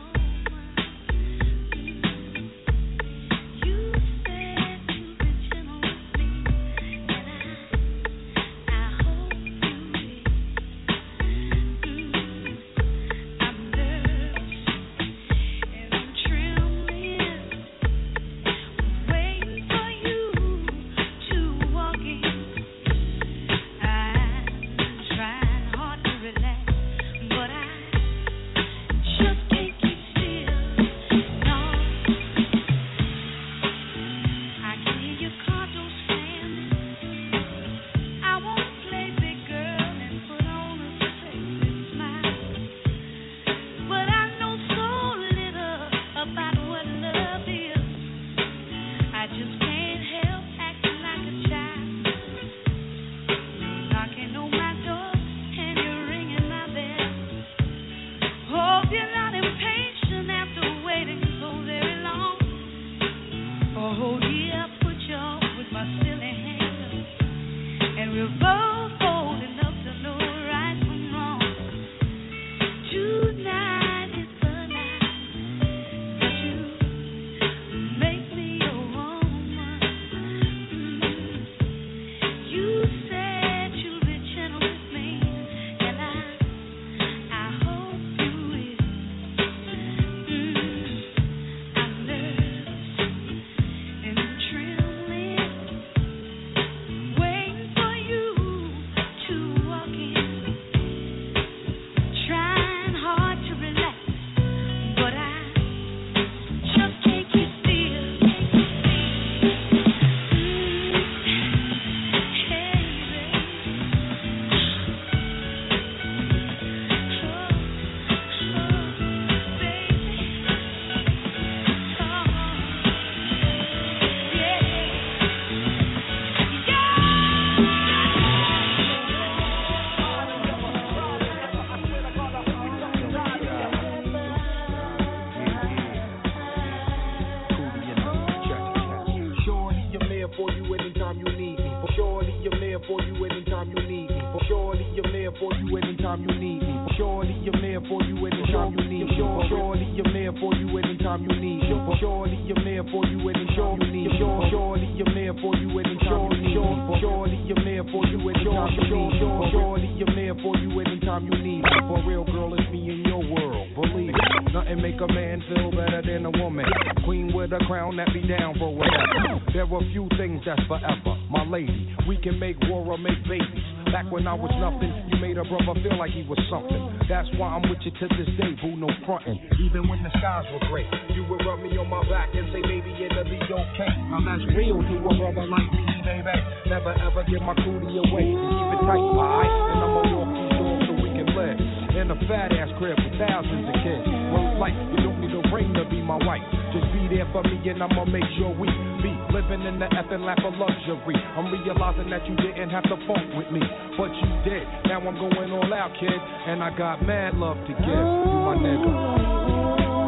anytime you need me. Surely I'm there for you anytime you need. Sure, surely I'm there for you anytime you need. Sure, surely I'm there for you anytime you need. Sure, surely I'm there for you anytime you need. Sure, surely I'm there for you anytime you need. Sure, surely I'm there for you anytime you need. For real, girl, it's me in your world. Believe it. Nothing make a man feel better than a woman. Queen with a crown that be down for whatever. There are few things that's forever. My lady, we can make war or make babies. Back when I was nothing, you made a brother feel like he was something. That's why I'm with you to this day, boo, no frontin'. Even when the skies were gray, you would rub me on my back and say, baby, it'll be okay. Now that's real to a brother like me, baby. Never ever give my cootie away and keep it tight, alright? And I'ma walk these doors so we can live in a fat ass crib with thousands of kids. Well, like, you don't need a ring to be my wife. Just be there for me and I'ma make sure we be living in the effing lap of luxury. I'm realizing that you didn't have to funk with me, but you did. Now I'm going all out, kid, and I got mad love to give. You my nigga.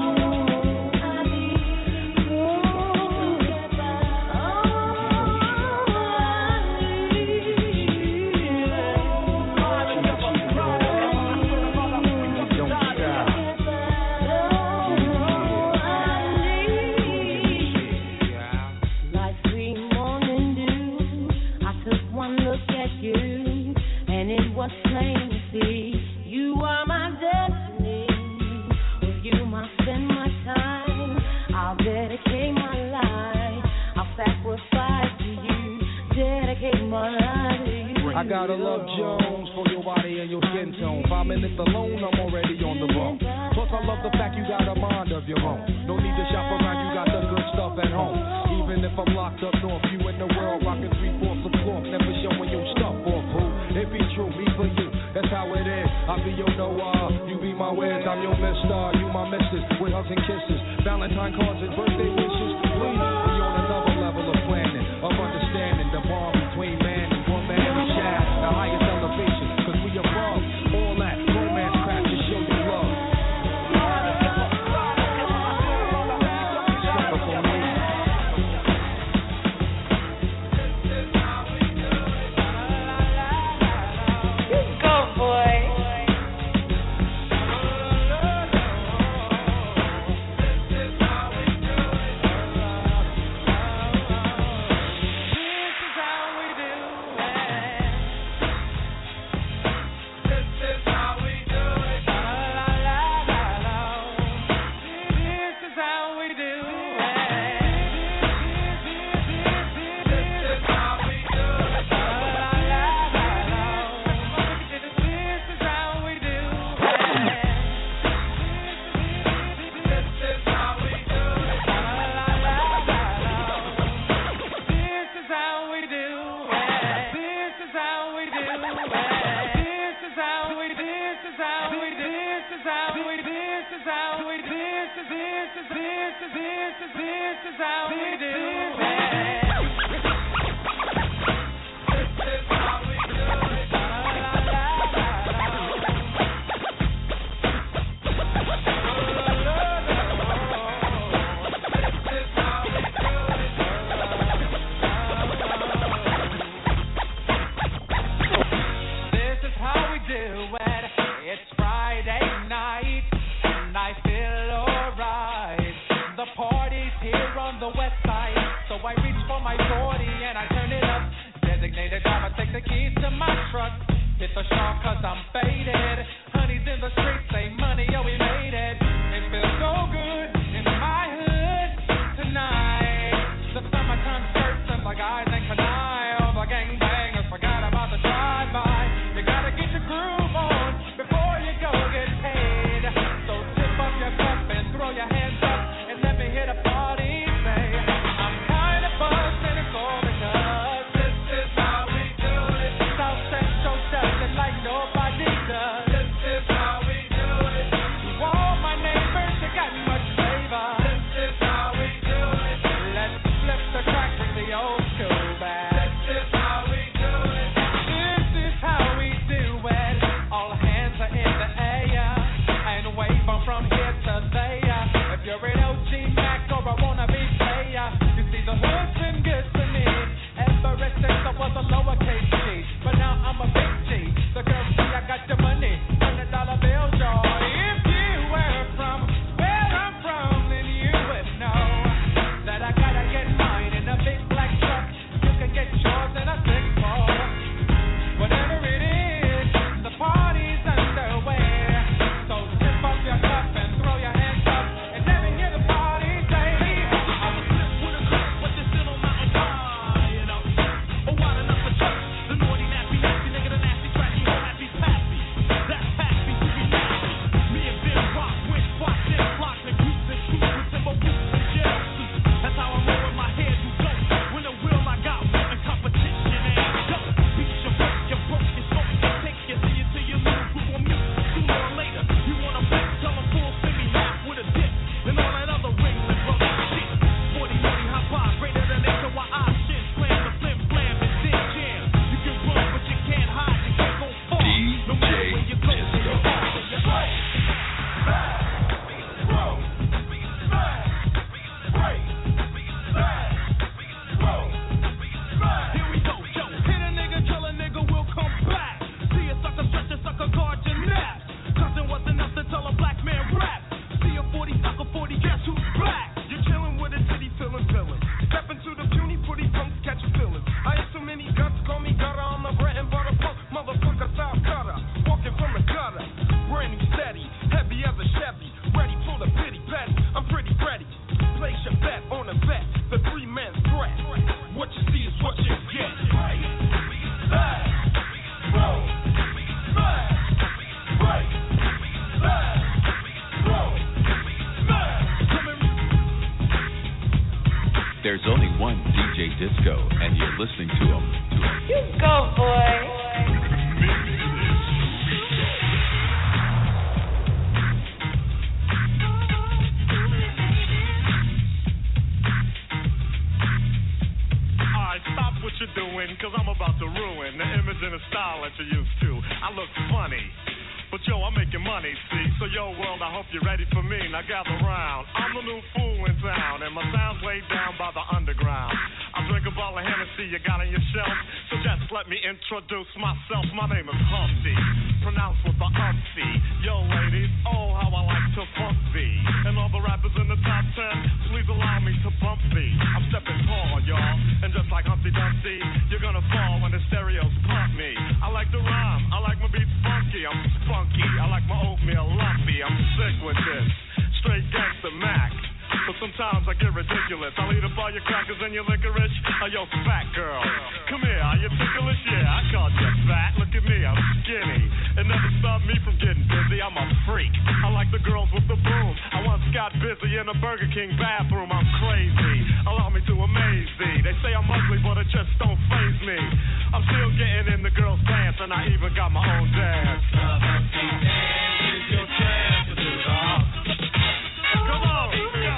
I gotta love Jones for your body and your skin tone. Five minutes alone, I'm already on the road. Plus, I love the fact you got a mind of your own. No need to shop around, you got the good stuff at home. Even if I'm locked up north, you in the world rocking three-fourths of cloth, never showing your stuff off, boo. It be true, me for you, that's how it is. I be your Noah, you be my Wiz, I'm your mister, you my missus, with hugs and kisses, Valentine cards and birthday wishes. Please, we on another level of planning, of understanding the bond between man and woman and child, the highest elevation, cause we above all that romance crap to show you love. Go, boy. Nobody does. To all my neighbors, you got much faith. one, D J Disco, and you're listening to him. You go, boy. What you're doing, cause I'm about to ruin the image and the style that you're used to. I look funny, but yo, I'm making money, see? So yo, world, I hope you're ready for me. Now gather round. I'm the new fool in town, and my sound's laid down by the underground. I drink a bottle of Hennessy you got on your shelf, so just let me introduce myself. My name is Humpty, pronounced with the umpty. Yo, ladies, oh, how I like to funk thee. And all the rappers in the top ten, please allow me to bump thee. I'm stepping tall, y'all, and just like Humpty Dumpty, you're gonna fall when the stereos pump me. I like to rhyme, I like my beats funky, I'm spunky, I like my oatmeal lumpy, I'm sick with this, straight gangsta Mac. But sometimes I get ridiculous. I'll eat up all your crackers and your licorice. Oh, yo, fat girl, come here, are you ticklish? Yeah, I called you fat. Look at me, I'm skinny. It never stopped me from getting busy. I'm a freak. I like the girls with the boom. I once got busy in a Burger King bathroom. I'm crazy. Allow me to amaze thee. They say I'm ugly, but it just don't faze me. I'm still getting in the girls' pants, and I even got my own dance. The Humpty dance is your chance to do the hump. Come on.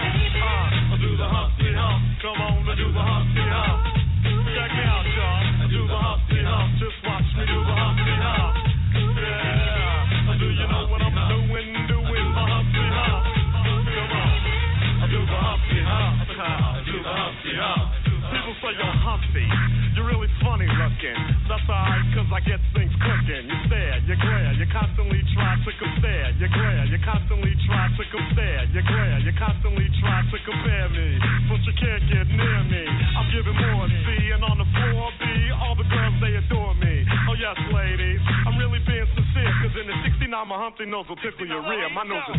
Do the Humpty Hump, come on, I do the Humpty Hump. Check it out, y'all, I do the Humpty Hump. Just watch me do the Humpty Hump. Yeah, do you know what I'm doing, doing the Humpty Hump? Come on, I do the Humpty Hump. I do the Humpty Hump. People say you're Humpty, you're really funny looking. That's alright, cause I get things cooking. You stare, you glare, you constantly try to compare. You glare, you constantly try to compare. You glare, you constantly try to compare me, but you can't get near me. I'm giving more C, and on the floor B, all the girls, they adore me. Oh yes, ladies, I'm really being sincere, cause in the sixty-nine, my Humpty nose will tickle your rear. My nose is...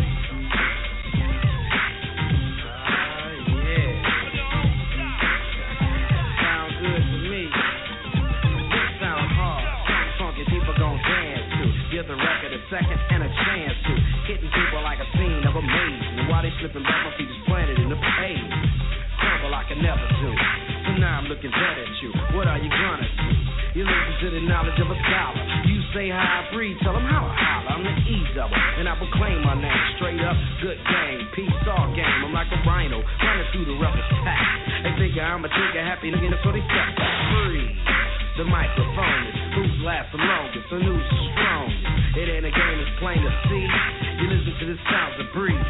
Good to me. This sounds hard. Funky people gon' dance to. Give the record a second and a chance to. Hitting people like a scene of amazement. While they slipping back, my feet is planted in the page. Crumble like I never do. So now I'm looking dead at you. What are you gonna do? You listen to the knowledge of a scholar. You say how I breathe, tell them how I holler. I'm the E-double, and I proclaim my name. Straight up, good game, peace, all game. I'm like a rhino, running through the roughest pack. They figure I'm a trigger happy nigga, so they step back. Breathe. The microphone is who's last the longest, the news is strong. It ain't a game, it's plain to see. You listen to the sounds of breathe.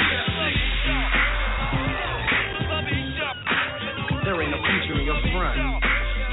There ain't no future in your front.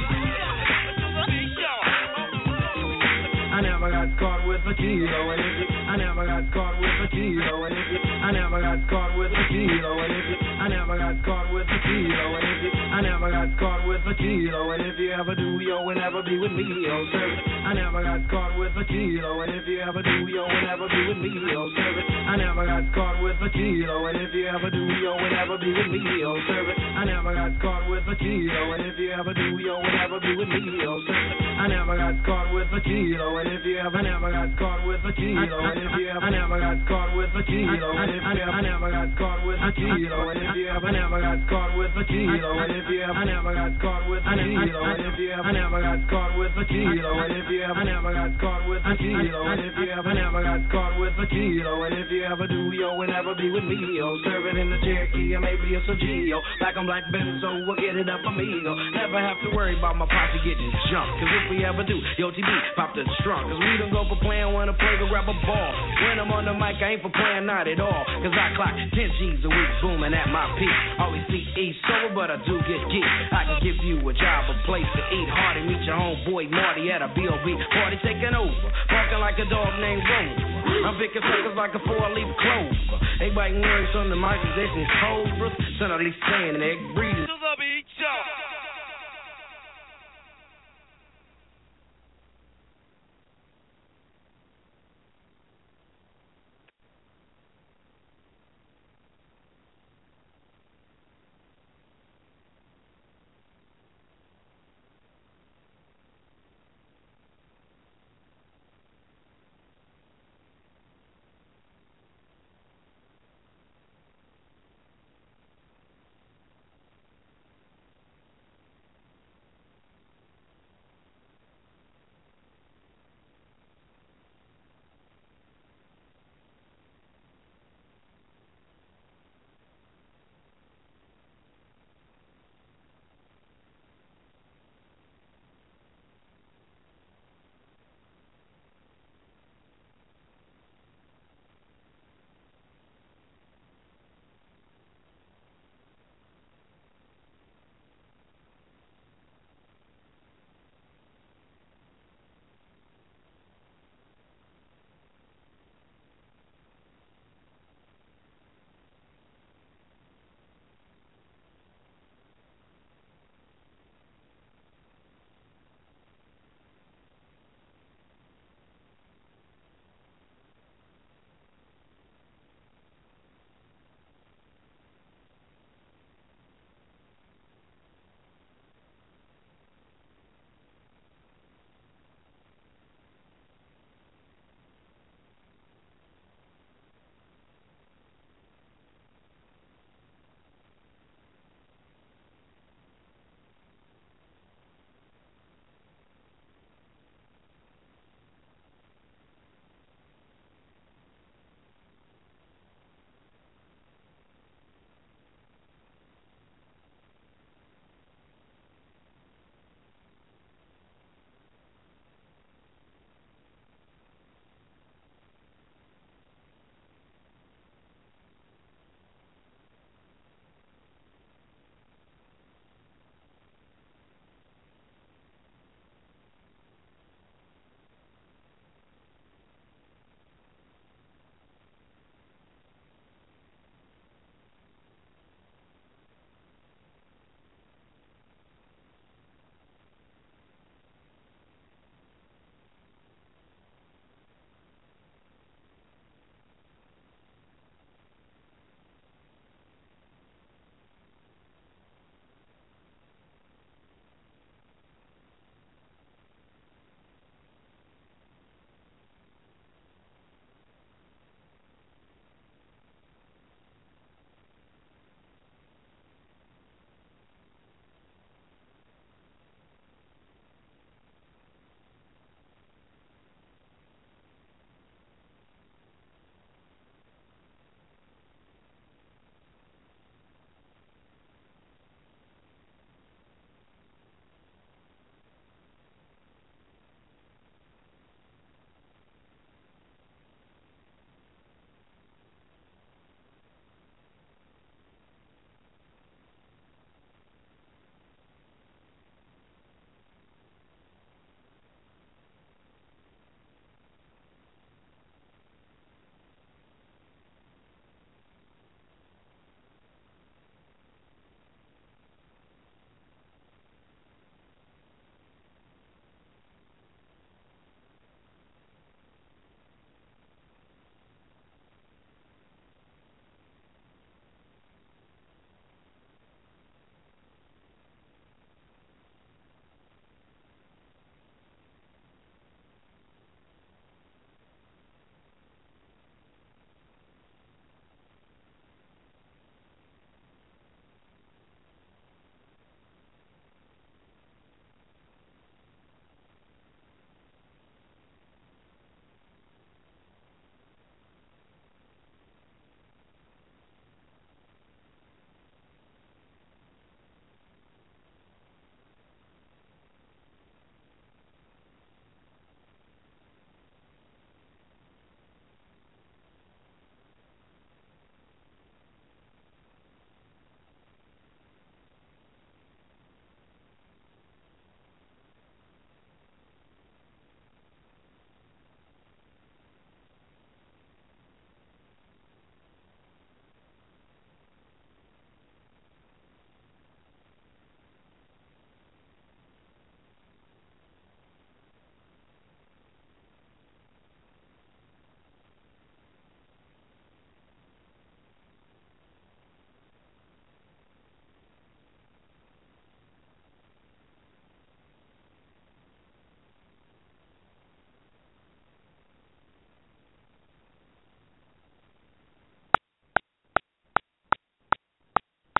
I never got caught with a kilo and if it, I never got caught with a kilo and if it, I never got caught with a kilo and if it, I never got caught with a kilo and if it, I never got caught with a kilo and if you ever do, yo, will never be with me, yo, sir. I never got caught with a kilo and if you ever do, yo, will never be with me, yo, sir. I never got caught with a kilo and if you ever do, yo, will never be with me, yo, sir. I never got caught with a kilo and if you ever do, yo, will never be with me, yo, sir. I never got caught with a kilo and if you ever never got caught with a kilo and if you ever I never got caught with a kilo and if you ever I never got caught with a kilo and if you ever never got caught with a kilo and if you ever I never got caught with a kilo and if you ever I never got caught with a kilo and if you ever I never got caught with a kilo and if you ever never got caught with a kilo and if you ever do, yo, will never be with me, yo. Serve it in the Cherokee or maybe it's a Geo. Black on black Benzo, we'll get it up amigo. Never have to worry about my posse getting jumped, cause if we ever do, yo, T B, pop the trunk. Cause we don't go for playing, wanna play to grab a ball. When I'm on the mic, I ain't for playing, not at all. Cause I clock ten G's a week, booming at my peak. Always see E sober, but I do get geek. I can give you a job, a place to eat. Hardy, meet your homeboy Marty at a B O B party taking over. Barking like a dog named Rover. I'm picking suckers like a four-leaf clover. They biting words on the mic, they some cobras. Son of these saying egg breeders.